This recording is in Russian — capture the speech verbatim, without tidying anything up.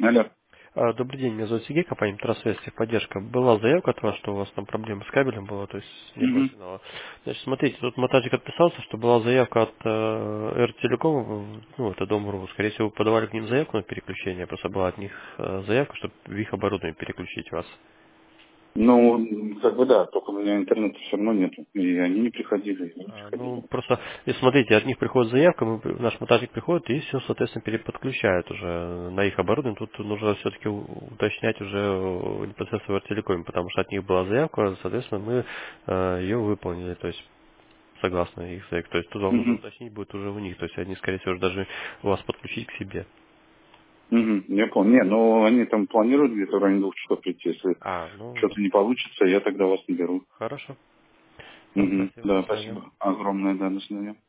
Алло. А, Добрый день, меня зовут Сергей, компания Трасвест, поддержка. Была заявка от вас, что у вас там проблемы с кабелем было, то есть не было Мгм. сигнала. Значит, смотрите, тут монтажник отписался, что была заявка от э, Ртелеком, ну, это Дом.ру. Скорее всего, вы подавали к ним заявку на переключение, просто была от них э, заявка, чтобы в их оборудование переключить вас. Ну, как бы да, только у меня интернета все равно нету. И они не приходили, и не А, приходили. Ну, просто, если смотрите, от них приходит заявка, мы, наш монтажник приходит и все, соответственно, переподключает уже на их оборудование. Тут нужно все-таки уточнять уже э, непосредственно в Артелекоме, потому что от них была заявка, соответственно, мы э, ее выполнили, то есть согласно их заявке. То есть тут вам нужно Угу. уточнить будет уже у них, то есть они, скорее всего, даже вас подключить к себе. Угу. Я понял. Не, но они там планируют где-то в районе двух часов прийти. Если А, ну, что-то не получится, я тогда вас наберу. хорошо. Ну, Угу. спасибо, до Да, свидания. спасибо огромное, да, до свидания.